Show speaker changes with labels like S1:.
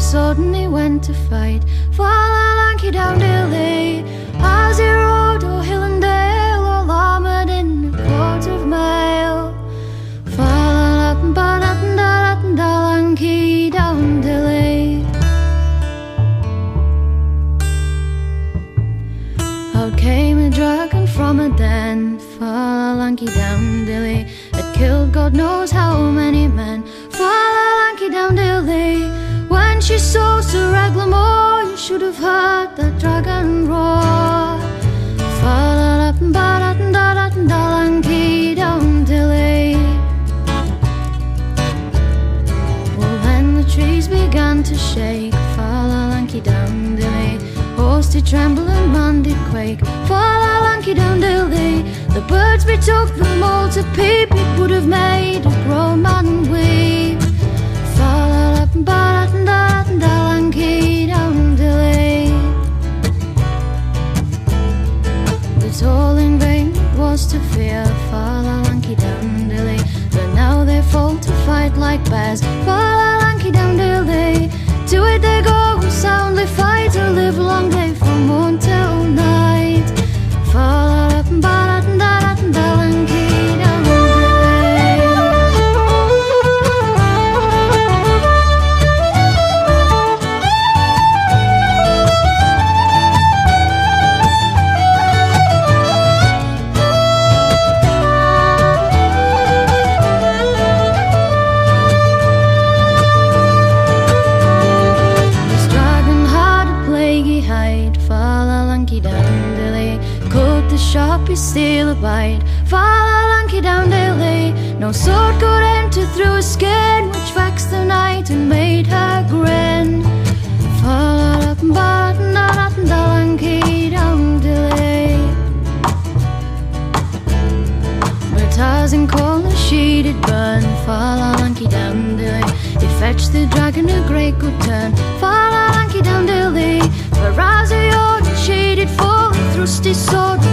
S1: sword and he went to fight. Fall a lanky down dilly, as he rode o'er hill and dale, all armoured in a coat of mail. Fall up and da lanky down dilly. Out came a dragon from a den. Fall a lanky down dilly, it killed God knows how many men. Fall a lanky down dilly, when she saw Sir Eglamour, you should have heard that dragon roar. Fall up and da lanky down dilly. Well, then the trees began to shake. Fall a lanky down dilly, horse did tremble and man did quake. Fall a lanky down dilly, the birds betook them all to peep. It would have made a grown man weep. Fall up and da lanky down dilly. But all in vain was to fear. Fall a lanky down dilly, but now they fall to fight like bears. Fall a lanky down dilly, to it they go and soundly fight, a live long day from morn till night. Fall up and da lanky down dilly. This dragon had a plaguey hide. Fall a lanky down dilly, could the sharpest steal a bite? Fall a lanky down dilly, no sword could enter through her skin, which vexed the knight and made her grin. Fall up and da lanky down dilly. But as in corner she did burn. Fall a lanky down dilly, it fetched the dragon a great good turn. Fall a lanky down dilly, for as he ordered she did fall, and thrust his sword